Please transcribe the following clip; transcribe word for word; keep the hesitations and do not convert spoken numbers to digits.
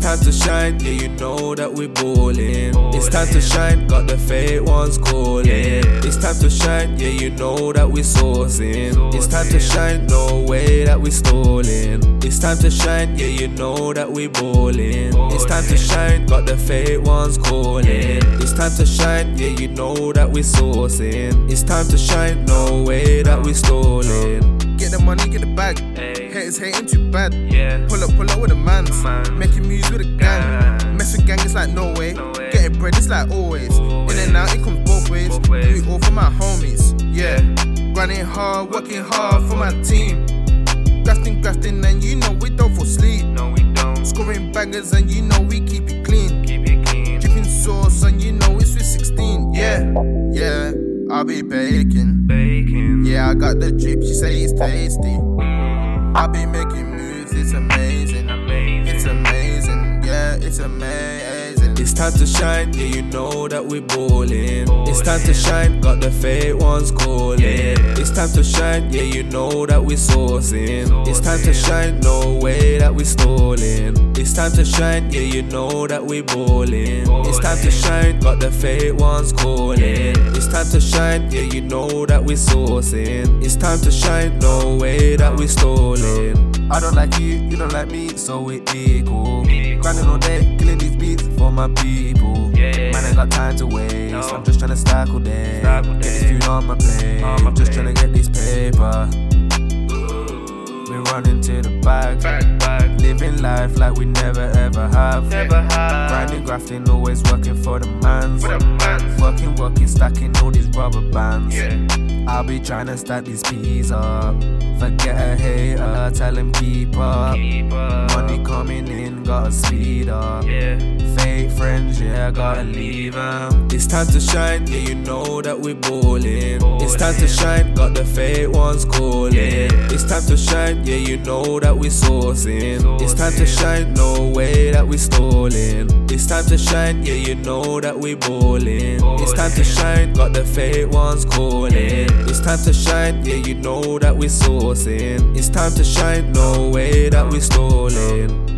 time to shine, yeah, you know that we ballin'. It's time to shine, got the fake ones calling. It's time to shine, yeah, you know that we sourcing. It's time to shine, no way that we stallin'. It's time to shine, yeah, you know that we ballin'. It's time to shine, got the fake ones calling. It's time to shine, yeah, you know that we sourcing. It's time to shine, no way that we stallin'. Get the money, get the bag. Ay. Haters hating too bad. Yeah. Pull up, pull up with the mans. Man. Making music with a gang. gang. Mess with gang, it's like no way. no way. Getting bread, it's like always. always. In and out, it comes both ways. both ways. Do it all for my homies. Yeah. Grinding hard, working hard for my team. Grafting, grafting, and you know we don't fall sleep. No, we don't. Scoring bangers, and you know we keep it clean. Keep it clean. Dripping sauce, and you know it's with sixteen. Yeah. Yeah. I'll be baking. Baking. Yeah, I got the drip, she say it's tasty. Mm. I'll be making moves, it's amazing. amazing. It's amazing, yeah, it's amazing. It's time to shine, yeah, you know that we ballin'. It's time to shine, got the fake ones calling. Yeah. It's time to shine, yeah, you know that we sourcing. sourcing. It's time to shine, no way that we stallin'. It's time to shine, yeah, you know that we ballin'. ballin'. It's time to shine, got the fake ones calling. Yeah. It's time to shine, yeah, you know that we sourcing. It's time to shine, no way that we stallin'. I don't like you, you don't like me, so we equal. Grinding all day, killing these beats for my people. Yeah. Man, I got time to waste. No. I'm just trying to stack all day. Stack all day. Get this food on my plate. On my just plate. trying to get this paper. We're running to the bag. Back, back. Living life like we never ever have. Never have. Grinding, grafting, always working for the mans. For the mans. Working, working, stacking all these rubber bands. Yeah. I'll be trying to stack these peas up. Forget a hater, tell him keep up. Keep up. Money coming in, gotta speed up. Yeah. Fake friends, yeah, gotta leave them. It's time to shine, yeah, you know that we ballin'. ballin'. It's time to shine, got the fake ones calling. Yeah. It's time to shine, yeah, you know that we sourcing. sourcing. It's time to shine, no way that we stallin'. It's time to shine, yeah, you know that we ballin'. ballin'. It's time to shine, got the fake ones calling. Yeah. It's time to shine, yeah, you know that we sourcing. It's time to shine, no way that we stallin'.